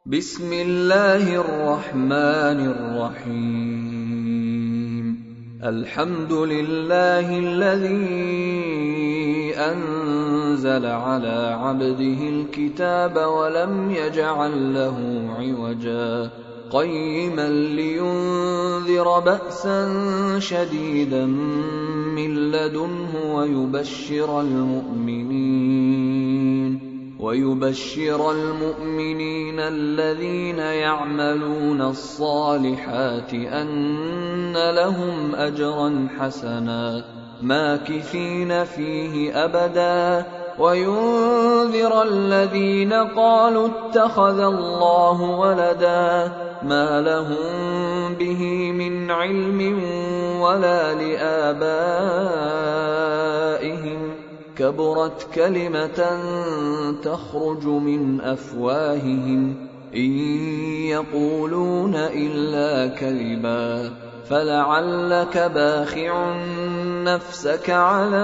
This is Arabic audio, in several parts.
بسم الله الرحمن الرحيم. الحمد لله الذي أنزل على عبده الكتاب ولم يجعل له عوجا قيما لينذر بأسا شديدا من لدنه ويبشر المؤمنين الذين يعملون الصالحات أن لهم أجرا حسنا ماكثين فيه أبدا وينذر الذين قالوا اتخذ الله ولدا ما لهم به من علم ولا لآبائهم كبرت كلمة تخرج من أفواههم إن يقولون إلا كذبا فلعلك باخع نفسك على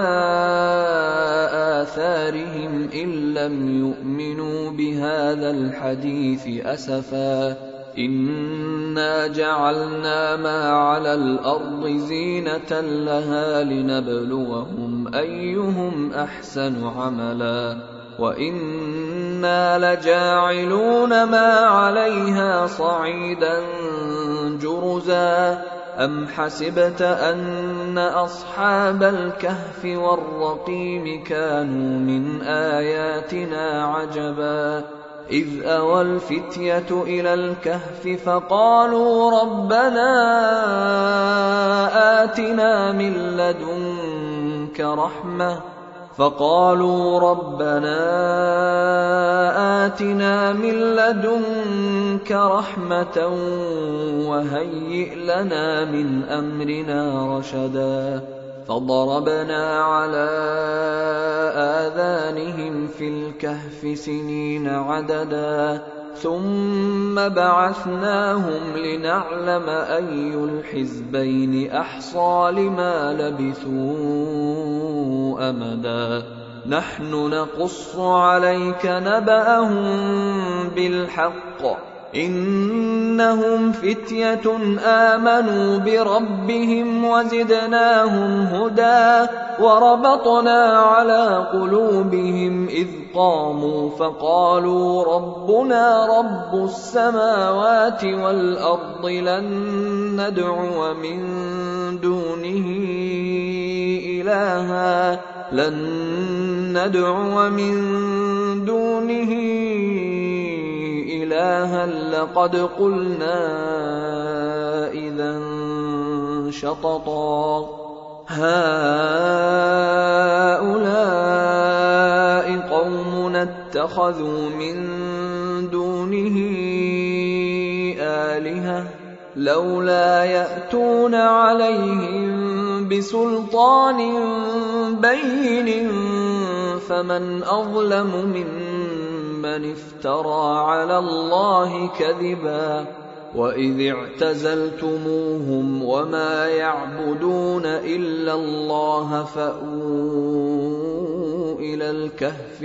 آثارهم إن لم يؤمنوا بهذا الحديث أسفا إنا جعلنا ما على الأرض زينة لها لنبلوهم أيهم أحسن عملا وإنا لجاعلون ما عليها صعيدا جرزا أم حسبت أن أصحاب الكهف والرقيم كانوا من آياتنا عجبا إذ أوى الفتية إلى الكهف فقالوا ربنا آتنا من لدنك رحمة وهيئ لنا من أمرنا رشدا فضربنا على آذانهم في الكهف سنين عددا ثم بعثناهم لنعلم أي الحزبين أحصى لما لبثوا أمدا نحن نقص عليك نبأهم بالحق إنهم فتية آمنوا بربهم وزدناهم هدى وربطنا على قلوبهم إذ قاموا فقالوا ربنا رب السماوات والأرض لن ندعو من دونه إلها لقد قلنا إذا شططا هؤلاء قوم اتخذوا من دونه آلهة لولا يأتون عليهم بسلطان بين فمن أظلم ممن افترى على الله كذبا وإذ اعتزلتموهم وما يعبدون إلا الله فأووا إلى الكهف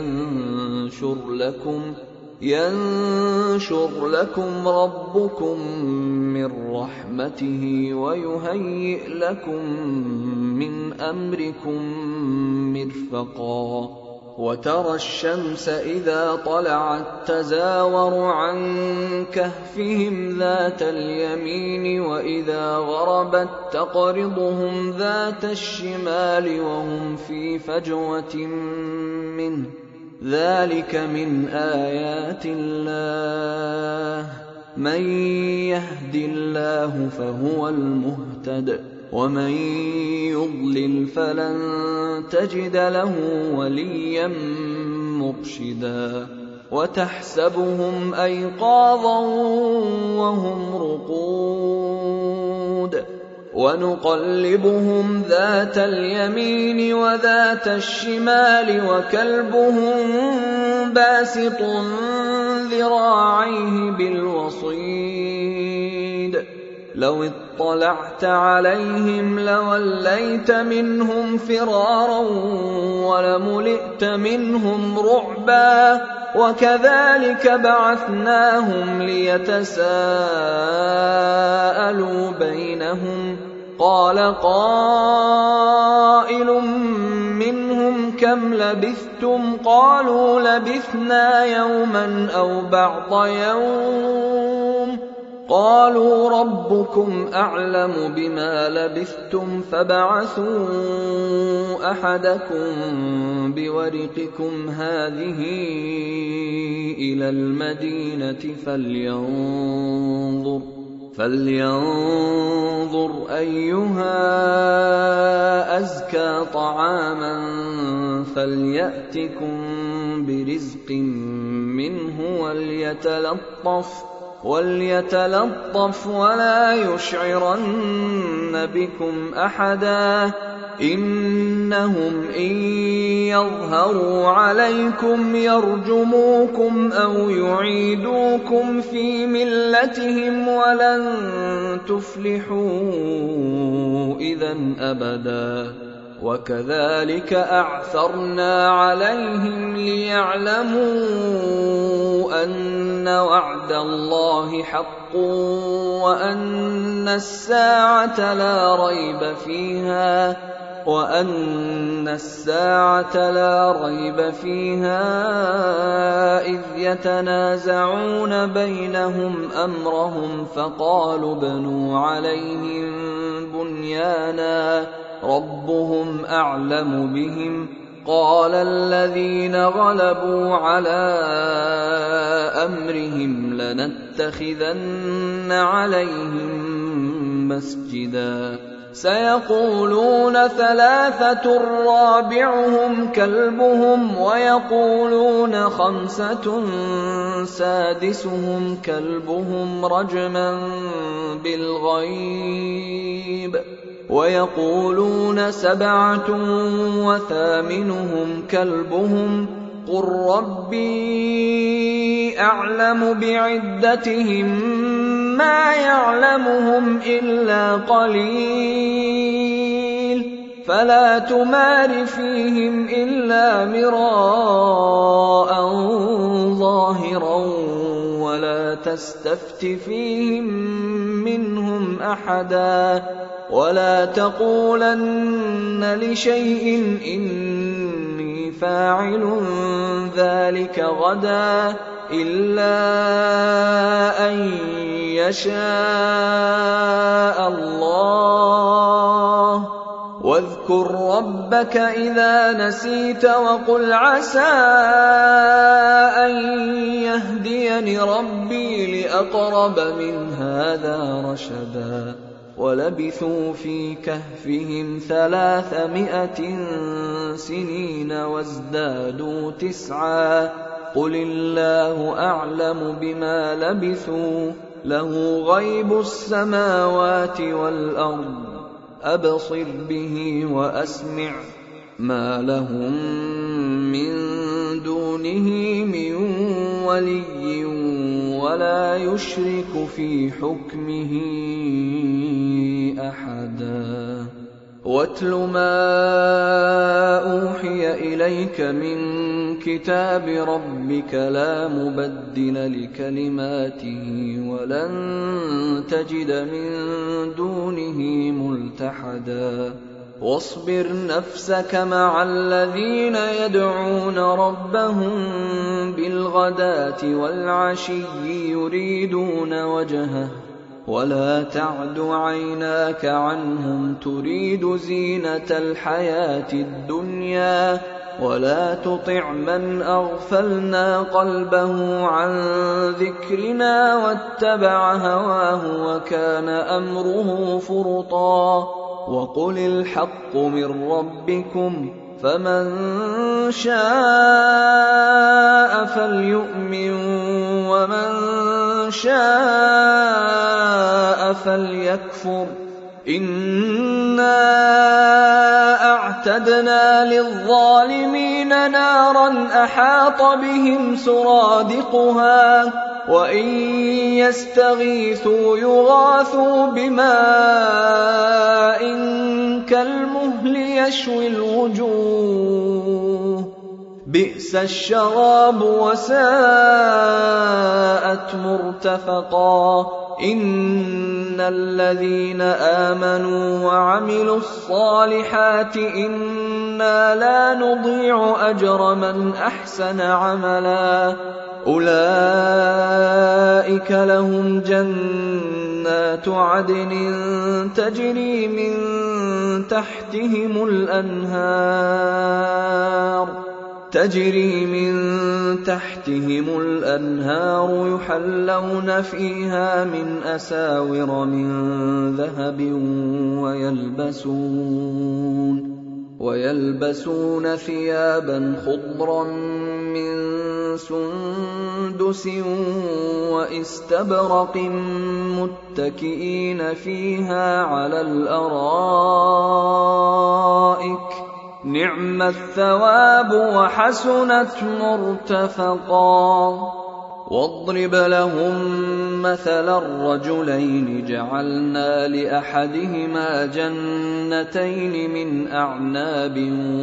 ينشر لكم ربكم من رحمته ويهيئ لكم من أمركم مرفقا وترى الشمس إذا طلعت تزاور عن كهفهم ذات اليمين وإذا غربت تقرضهم ذات الشمال وهم في فجوة منه ذلك من آيات الله من يهد الله فهو المهتد ومن يضلل فلن تجد له وليا مرشدا وتحسبهم أيقاظا وهم رقود ونقلبهم ذات اليمين وذات الشمال وكلبهم باسط ذراعيه بالوصيد لو اطلعت عليهم لوليت منهم فرارا ولملئت منهم رعبا وكذلك بعثناهم ليتساءلوا بينهم قال قائل منهم كم لبثتم قالوا لبثنا يوما أو بعض يوم قالوا ربكم أعلم بما لبثتم فابعثوا أحدكم بورقكم هذه إلى المدينة فلينظر أيها أزكى طعاما فليأتكم برزق منه وليتلطف ولا يشعرن بكم أحدا إنهم إن يظهروا عليكم يرجموكم أو يعيدوكم في ملتهم ولن تفلحوا إذا أبدا وكذلك أعثرنا عليهم ليعلموا أن وعد الله حق وأن الساعة لا ريب فيها إذ يتنازعون بينهم أمرهم فقالوا ابنوا عليهم بنيانا ربهم أعلم بهم قال الذين غلبوا على أمرهم لنتخذن عليهم مسجدا سيقولون 3 رابعهم كلبهم ويقولون 5 سادسهم كلبهم رجما بالغيب ويقولون 7 وثامنهم كلبهم قل ربي أعلم بعدتهم ما يعلمهم إلا قليل فلا تمار فيهم إلا مراء ظاهرا ولا تستفت فيهم منهم أحدا ولا تقولن لشيء إني فاعل ذلك غدا إلا أن يشاء الله واذكر ربك إذا نسيت وقل عسى أن يهديني ربي لأقرب من هذا رشدا ولبثوا في كهفهم 300 سنين وازدادوا 9 قل الله أعلم بما لبثوا له غيب السماوات والأرض أبصر به وأسمع ما لهم من دونه من ولي ولا يشرك في حكمه أحدا واتل ما أوحي إليك من كتاب ربك لا مبدل لكلماته ولن تجد من دونه ملتحدا واصبر نفسك مع الذين يدعون ربهم بالغداة والعشي يريدون وجهه ولا تعد عيناك عنهم تريد زينة الحياة الدنيا ولا تطع من أغفلنا قلبه عن ذكرنا واتبع هواه وكان أمره فرطا وقل الحق من ربكم فمن شاء فليؤمن ومن شاء فليكفر إنا أعتدنا للظالمين نارا أحاط بهم سرادقها وإن يستغيثوا يغاثوا بماء كالمهل يشوي الوجوه بئس الشراب وساءت مرتفقا إن الذين آمنوا وعملوا الصالحات إنا لا نضيع أجر من أحسن عملا أولئك لهم جنات عدن تجري من تحتهم الأنهار يحلون فيها من أساور من ذهب ويلبسون ثيابا خضرا من سندس واستبرق متكئين فيها على الأرائك نعم الثواب وحسنت مرتفقا واضرب لهم مثل الرجلين جعلنا لأحدهما جنتين من أعناب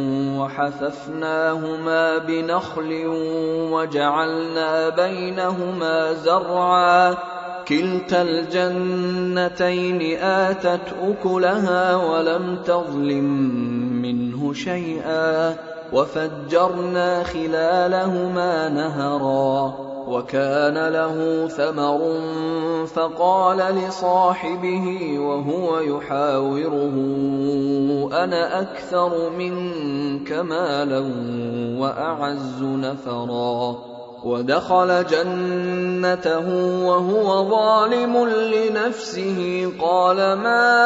وحففناهما بنخل وجعلنا بينهما زرعا كلتا الجنتين آتت أكلها ولم تظلم منه شيئا وفجرنا خلالهما نهرا وكان له ثمر فقال لصاحبه وهو يحاوره أنا أكثر منك مالا وأعز نفرا ودخل جنته وهو ظالم لنفسه قال ما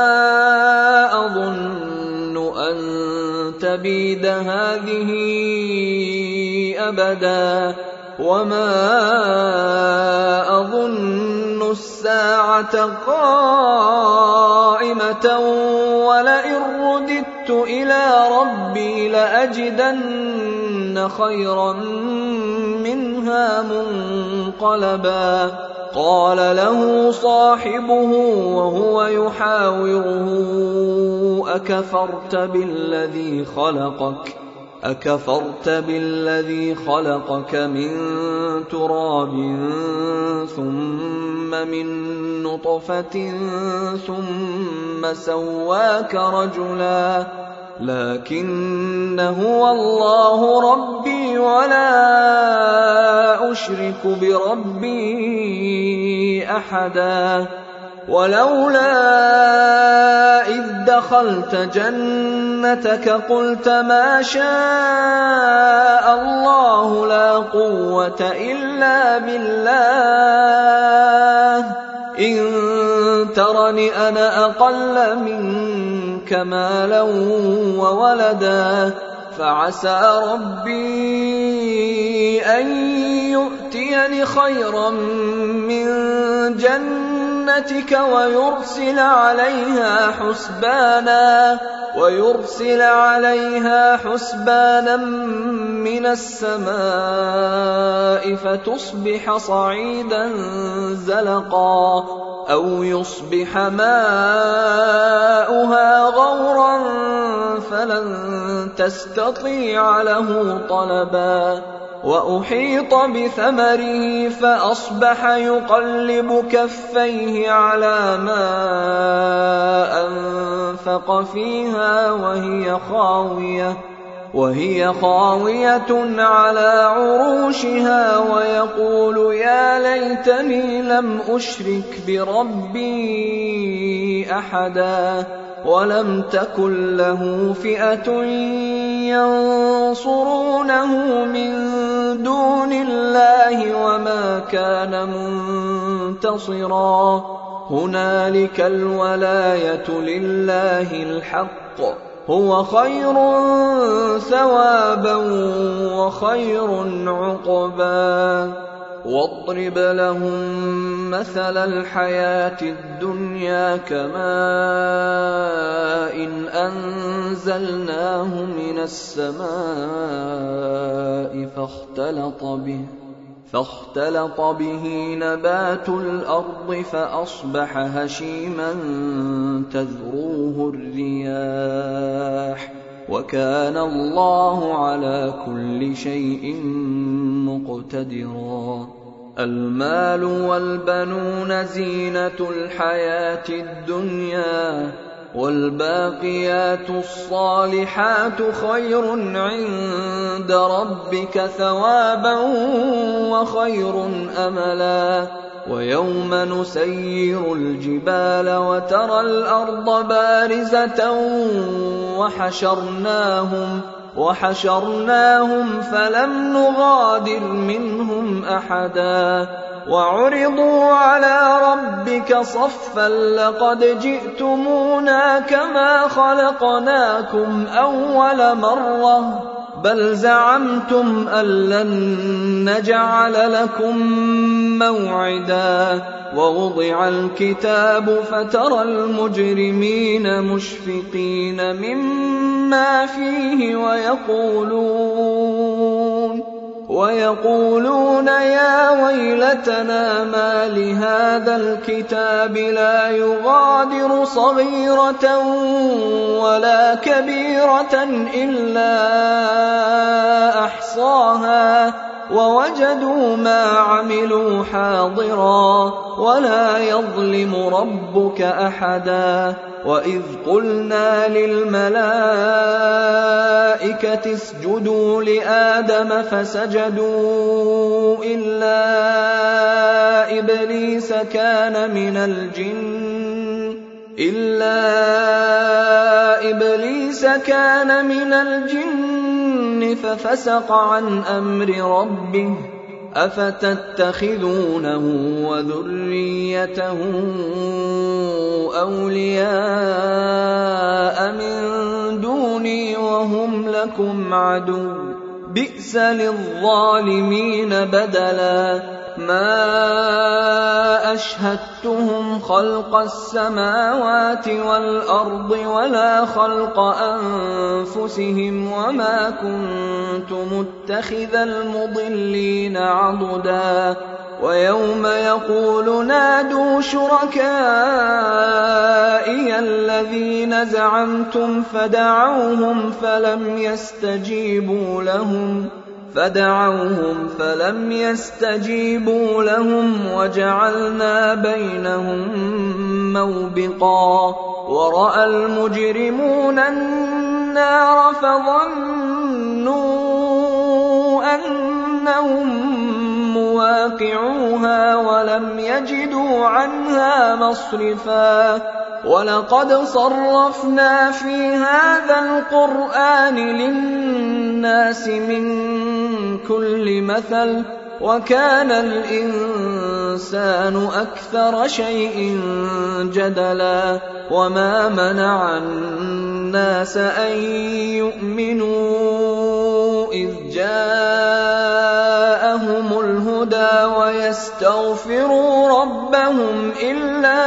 أظن أن تبيد هذه أبدا وما أظن الساعة قائمة ولئن رددت إلى ربي لأجدن خيرا منها منقلبا قال له صاحبه وهو يحاوره أكفرت بالذي خلقك من تراب ثم من نطفة ثم سواك رجلا لكن هو الله ربي ولا أشرك بربي أحدا ولولا إذ دخلت جنتك قلت ما شاء الله لا قوة إلا بالله إن ترني أنا أقل منك مالا وولدا فعسى ربي أن يؤتيني خيرا من جنتك ويرسل عليها حسبانا من السماء فتصبح صعيدا زلقا أو يصبح ماؤها غورا فلن تستطيع له طلبا وأحيط بثمره فأصبح يقلب كفيه على ما أنفق فيها وهي خاوية على عروشها ويقول يا ليتني لم أشرك بربي أحدا ولم تكن له فئة ينصرونه من دون الله وما كان منتصرا هنالك الولاية لله الحق هو خير ثوابا وخير عقبا واضرب لهم مثل الحياة الدنيا كماء أنزلناه من السماء فاختلط به نبات الأرض فأصبح هشيما تذروه الرياح وكان الله على كل شيء مقتدرا. المال والبنون زينة الحياة الدنيا، والباقيات الصالحات خير عند ربك ثوابا وخير أملا. ويوم نسير الجبال وترى الأرض بارزة وحشرناهم فلم نغادر منهم أحدا، وعرضوا على ربك صفا لقد جئتمونا كما خلقناكم أول مرة بل زعمتم أن لن نجعل لكم موعدا. ووضع الكتاب فترى المجرمين مشفقين مما فيه ويقولون يا ويلتنا ما لهذا الكتاب لا يغادر صغيرة ولا كبيرة إلا أحصاها ووجدوا ما عملوا حاضرا ولا يظلم ربك أحدا. وإذ قلنا للملائكة اسجدوا لآدم فسجدوا إلا إبليس كان من الجن ففسق عن أمر ربه أفتتخذونه وذريته أولياء من دوني وهم لكم عدو بئس للظالمين بدلا. ما أشهدتهم خلق السماوات والأرض ولا خلق أنفسهم وما كنت متخذ المضلين عضدا. ويوم يقول نادوا شركائي الذين زعمتم فدعوهم فلم يستجيبوا لهم وجعلنا بينهم موبقا. ورأى المجرمون النار فظنوا أنهم مواقعوها ولم يجدوا عنها مصرفا. ولقد صرفنا في هذا القرآن للناس من كل مثل وكان الإنسان أكثر شيء جدلا. وما منع الناس أن يؤمنوا إذ جاءهم الهدى ويستغفروا ربهم إلا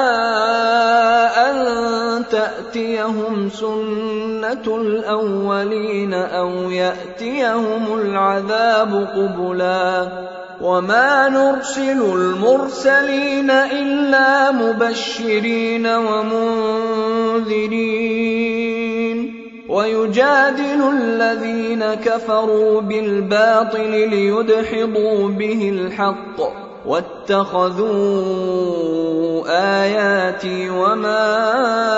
أن تأتيهم سنة الأولين أو يأتيهم العذاب قبلا. وما نرسل المرسلين إلا مبشرين ومنذرين ويجادل الذين كفروا بالباطل ليدحضوا به الحق واتخذوا آياتي وما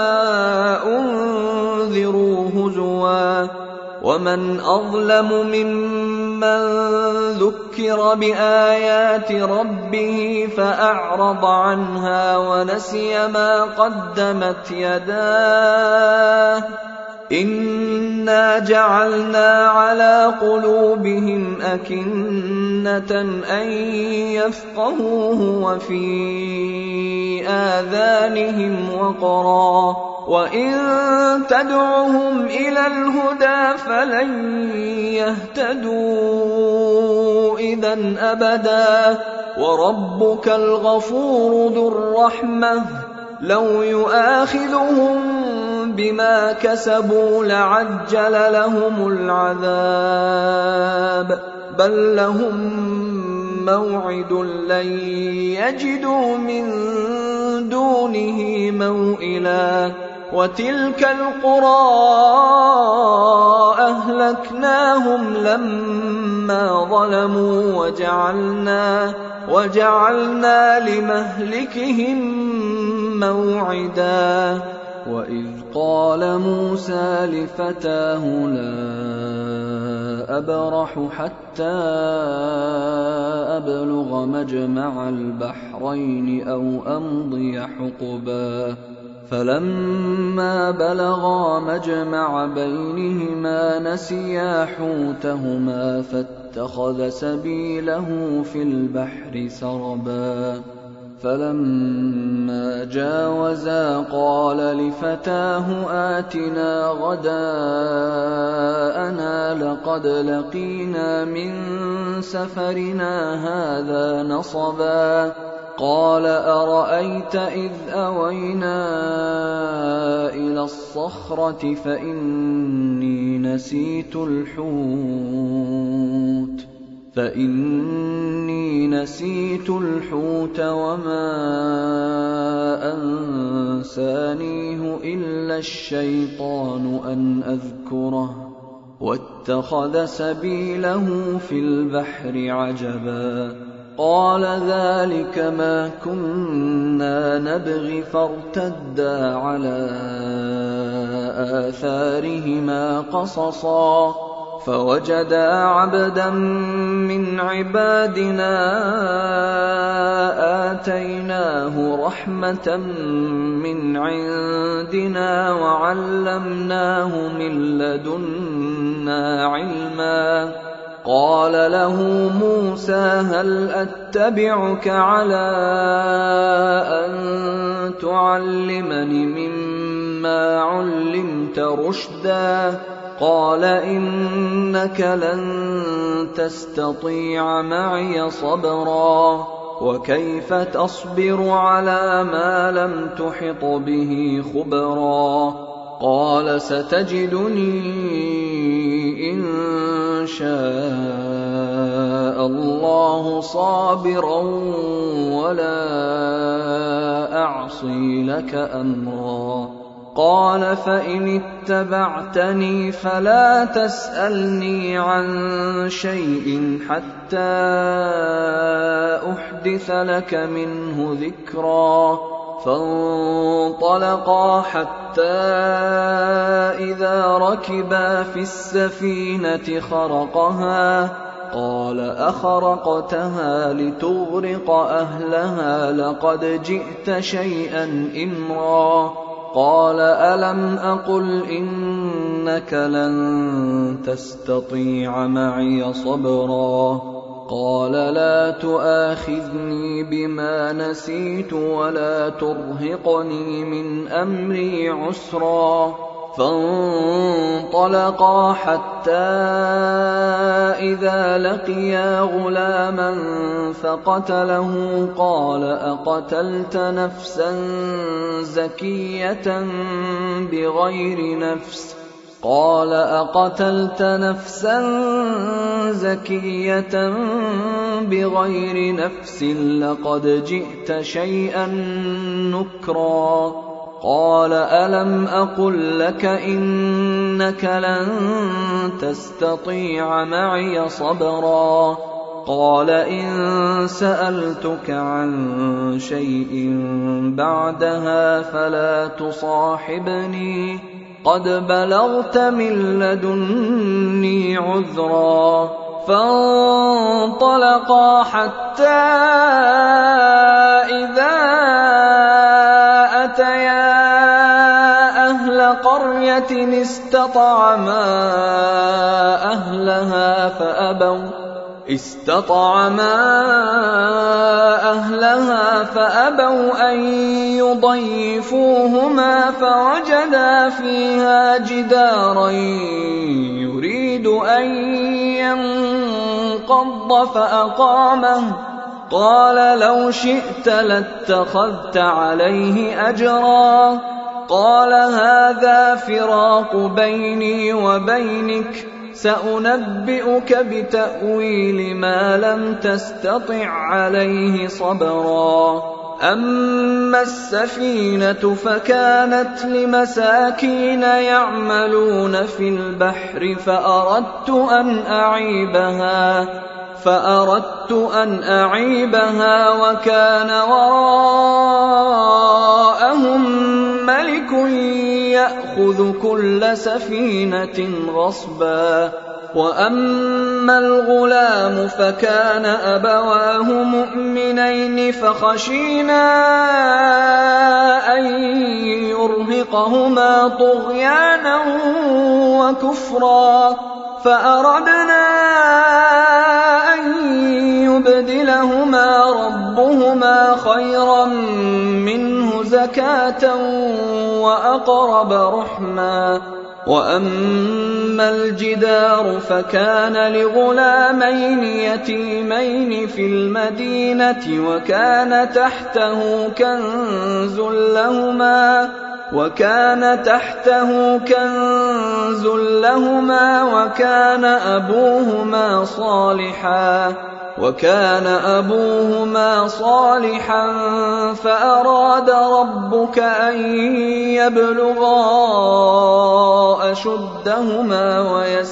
أنذروا هزوا. ومن أظلم ممن ذكر بآيات ربه فأعرض عنها ونسي ما قدمت يداه إنا جعلنا على قلوبهم أكنة أن يفقهوه وفي آذانهم وقرا وإن تدعهم إلى الهدى فلن يهتدوا إذا أبدا. وربك الغفور ذو الرحمة لو يؤاخذهم بما كسبوا لعجل لهم العذاب بل لهم موعد لن يجدوا من دونه موئلا. وتلك القرى أهلكناهم لما ظلموا وجعلنا لمهلكهم موعدا وإذ قال موسى لفتاه لا أبرح حتى أبلغ مجمع البحرين أو أمضي حقبا فلما بلغا مجمع بينهما نسيا حوتهما فاتخذ سبيله في البحر سربا فلما جاوزا قال لفتاه آتنا غداءنا لقد لقينا من سفرنا هذا نصبا قال أرأيت إذ أوينا إلى الصخرة فإني نسيت الحوت وما أنسانيه إلا الشيطان أن أذكره واتخذ سبيله في البحر عجبا قال ذلك ما كنا نبغي فارتدا على آثارهما قصصا فوجدا عبدا من عبادنا آتيناه رحمة من عندنا وعلمناه من لدنا علما قال له موسى هل أتبعك على أن تعلمني مما علمت رشدا قال إنك لن تستطيع معي صبرا وكيف تصبر على ما لم تحط به خبرا قال ستجدني إن شاء الله صابرا ولا أعصي لك أمرا قال فإن اتبعتني فلا تسألني عن شيء حتى أحدث لك منه ذكرا فانطلقا حتى إذا ركبا في السفينة خرقها قال أخرقتها لتغرق أهلها لقد جئت شيئا إمرا قال ألم أقل إنك لن تستطيع معي صبرا قال لا تؤاخذني بما نسيت ولا ترهقني من أمري عسرا فانطلقا حتى إذا لقيا غلاما فقتله قال أقتلت نفسا زكية بغير نفس لقد جئت شيئا نكرا قال ألم أقل لك إنك لن تستطيع معي صبرا قال إن سألتك عن شيء بعدها فلا تصاحبني قد بلغت من لدني عذرا فانطلقا حتى إذا أتيا أهل قرية استطعما أهلها فأبوا أن يضيفوهما فوجدا فيها جدارا يريد أن ينقض فأقامه قال لو شئت لاتخذت عليه أجرا قال هذا فراق بيني وبينك سأنبئك بتأويل ما لم تستطع عليه صبرا أما السفينة فكانت لمساكين يعملون في البحر فأردت أن أعيبها وكان وراءهم ملك يأخذ كل سفينة غصبا. وأما الغلام فكان أبواه مؤمنين فخشينا أن يرهقهما طغيانا وكفرا فأردنا أن يبدلهما ربهما خيرا منه زكاة وأقرب رحما. وأما الجدار فكان لغلامين يتيمين في المدينة وكان تحته كنز لهما وكان أبوهما صالحا فأراد ربك أن يبلغا أشدهما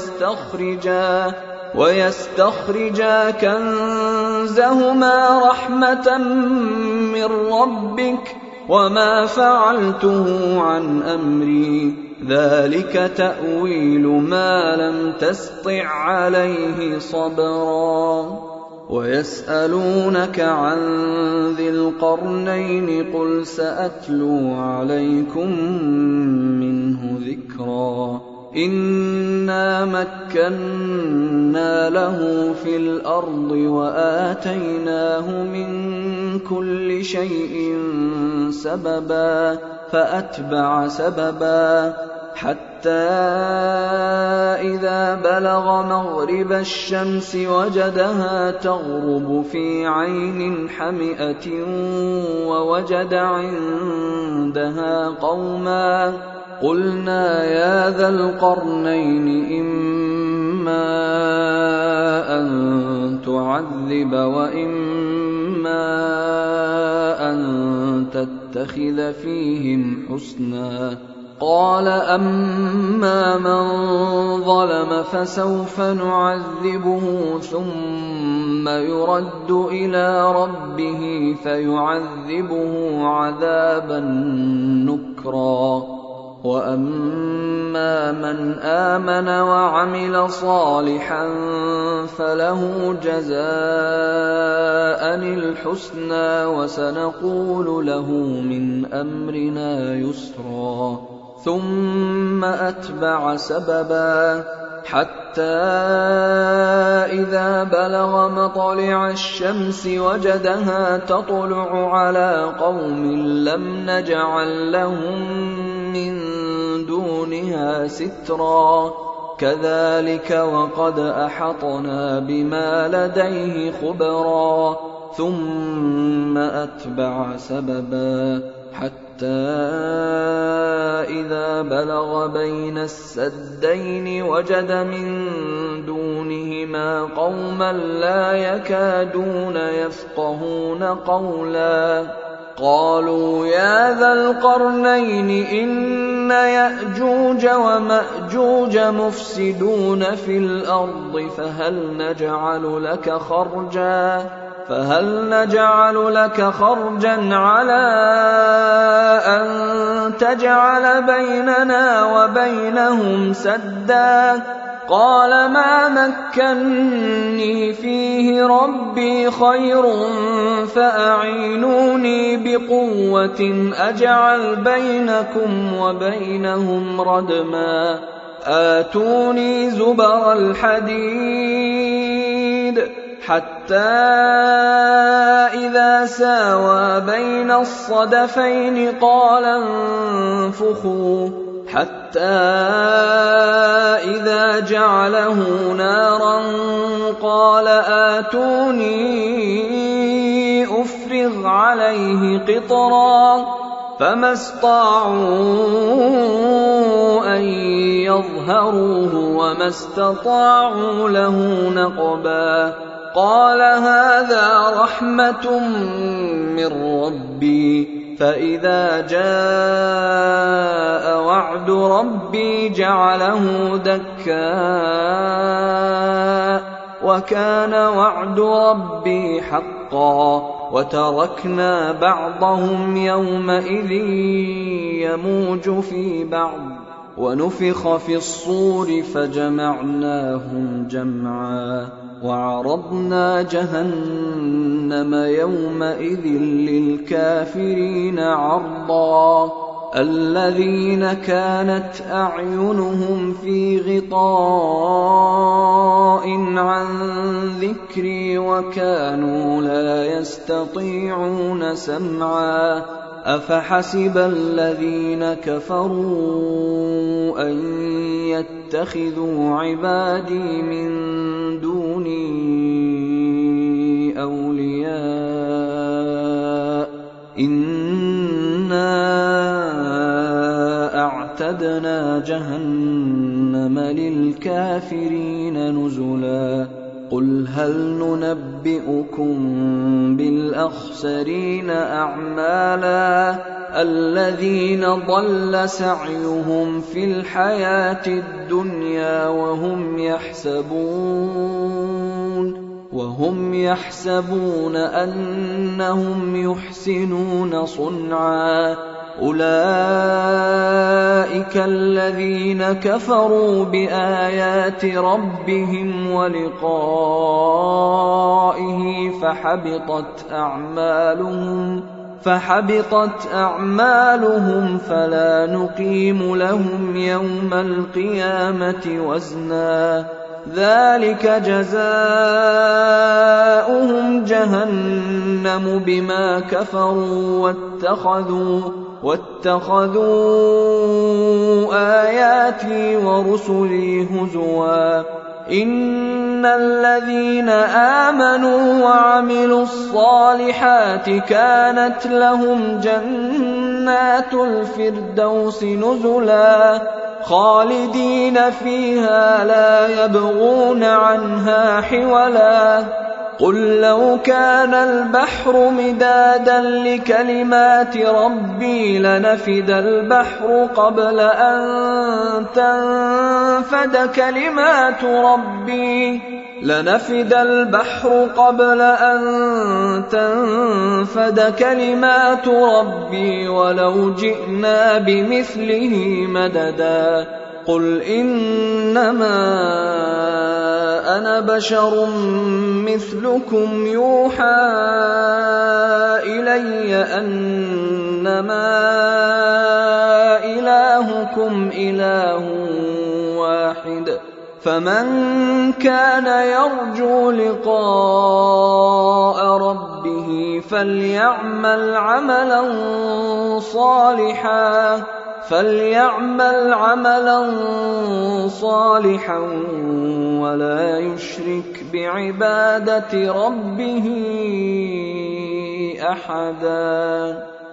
ويستخرجا كنزهما رحمة من ربك وما فعلته عن أمري ذلك تأويل ما لم تسطع عليه صبرا. ويسألونك عن ذي القرنين قل سأتلو عليكم منه ذكرا. إنا مكنا له في الأرض وآتيناه من كل شيء سببا فأتبع سببا حتى إذا بلغ مغرب الشمس وجدها تغرب في عين حمئة ووجد عندها قوما قلنا يا ذا القرنين إما أن تعذب وإما أن تتخذ فيهم حسنا. قال أما من ظلم فسوف نعذبه ثم يرد إلى ربه فيعذبه عذابا نكرا. وأما من آمن وعمل صالحا فله جزاء الحسنى وسنقول له من أمرنا يسرا. ثم أتبع سببا حتى إذا بلغ مطلع الشمس وجدها تطلع على قوم لم نجعل لهم من دونها سترا كذلك وقد أحطنا بما لديه خبرا. ثم أتبع سببا حتى إذا بلغ بين السدين وجد من دونهما قوما لا يكادون يفقهون قولا. قالوا يا ذا القرنين إن يأجوج ومأجوج مفسدون في الأرض فهل نجعل لك خرجا على أن تجعل بيننا وبينهم سدا. قال ما مكني فيه ربي خير فأعينوني بقوة أجعل بينكم وبينهم ردما. آتوني زبر الحديد حتى إذا ساوى بين الصدفين قال انفخوا حتى إذا جعله نارا قال آتوني أفرغ عليه قطرا. فما استطاعوا أن يظهروه وما استطاعوا له نقبا. قال هذا رحمة من ربي فإذا جاء وعد ربي جعله دكاء وكان وعد ربي حقا وتركنا بعضهم يومئذ يموج في بعض ونفخ في الصور فجمعناهم جمعا وعرضنا جهنم يومئذ للكافرين عرضا الذين كانت أعينهم في غطاء عن ذكري وكانوا لا يستطيعون سمعا أفحسب الذين كفروا أن يتخذوا عبادي من دوني أولياء إنا أعتدنا جهنم للكافرين نزلا قل هل ننبئكم بالأخسرين أعمالا الذين ضل سعيهم في الحياة الدنيا وهم يحسبون أنهم يحسنون صنعا أولئك الذين كفروا بآيات ربهم ولقائه فحبطت أعمالهم فلا نقيم لهم يوم القيامة وزنا ذلك جزاؤهم جهنم بما كفروا واتخذوا آياتي ورسلي هزوا إن الذين آمنوا وعملوا الصالحات كانت لهم جنات الفردوس نزلا خالدين فيها لا يبغون عنها حولا قل لو كان البحر مدادا لكلمات ربي لنفد البحر قبل أن تنفد كلمات ربي ولو جئنا بمثله مددا قل إنما أنا بشر مثلكم يوحى إلي أنما إلهكم إله واحد فمن كان يرجو لقاء ربه فليعمل عملا صالحا ولا يشرك بعبادة ربه أحدا.